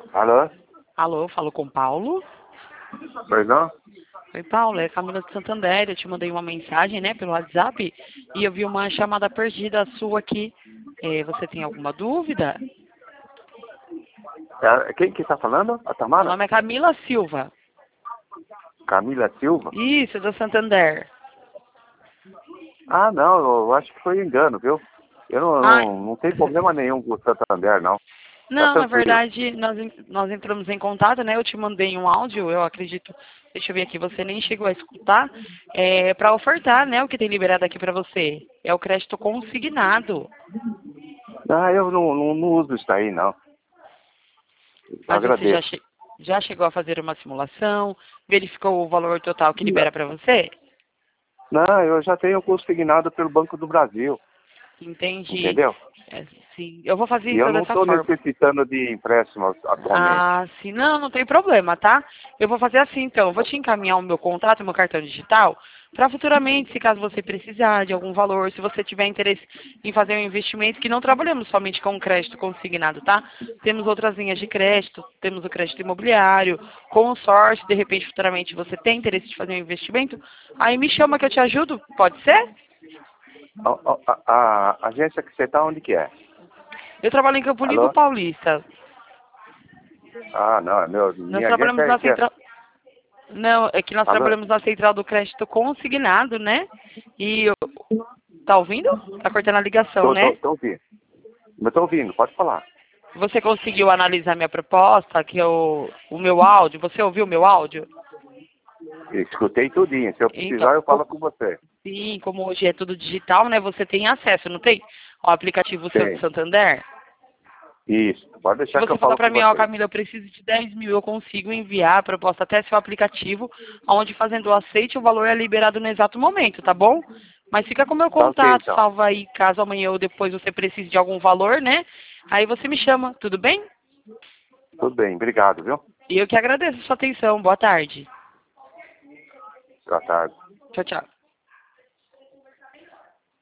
Alô? Alô, falo com Paulo. Pois não? Oi, Paulo, é Camila de Santander. Eu te mandei uma mensagem, né, pelo WhatsApp e eu vi uma chamada perdida sua aqui. Você tem alguma dúvida? Quem que tá falando? A Meu Tamara? nome é Camila Silva. Camila Silva? Isso, do Santander. Ah, não, eu acho que foi engano, viu? Eu Ah, não tenho problema nenhum com o Santander, não. Tá não, na tranquilo. verdade, nós entramos em contato, né? Eu te mandei um áudio, eu acredito. Deixa eu ver aqui, você nem chegou a escutar. Para ofertar, né, o que tem liberado aqui para você. É o crédito consignado. Ah, eu não uso isso aí, não. Eu Mas você agradeço. já chegou a fazer uma simulação? Verificou o valor total que Não, libera para você? não, eu já tenho consignado pelo Banco do Brasil, Entendi. entendeu? Sim, eu vou fazer E eu então não dessa estou forma. necessitando de empréstimo atualmente. Ah, sim, não tem problema, tá? Eu vou fazer assim então, eu vou te encaminhar o meu contrato, o meu cartão digital, para futuramente, se caso você precisar de algum valor, se você tiver interesse em fazer um investimento, que não trabalhamos somente com crédito consignado, tá? Temos outras linhas de crédito, temos o crédito imobiliário, consórcio, de repente futuramente você tem interesse de fazer um investimento, aí me chama que eu te ajudo, pode ser? A agência que você tá, onde que é? Eu trabalho em Campo Limpo Alô? Paulista. Ah, não, Nós minha agência trabalhamos é na que é... central. Não, é que nós Alô? trabalhamos na central do crédito consignado, né? Tá ouvindo? Tá cortando a ligação, né? Tô ouvindo. Eu tô ouvindo, pode falar. Você conseguiu analisar minha proposta, que é o meu áudio? Você ouviu o meu áudio? Escutei tudinho. Se eu Então, precisar, eu falo com você. sim, como hoje é tudo digital, né? Você tem acesso, não tem? Ao aplicativo seu de Tem. Santander? Isso. Pode Se deixar que você eu falar falo para com mim, ó, você. Camila, eu preciso de 10 mil, eu consigo enviar a proposta até seu aplicativo, onde fazendo o aceite, o valor é liberado no exato momento, tá bom? Mas fica com o meu Tá ok, contato, então. salva aí, caso amanhã ou depois você precise de algum valor, né? Aí você me chama, tudo bem? Tudo bem. Obrigado, viu? E eu que agradeço a sua atenção. Boa tarde. Boa tarde. Tchau, tchau.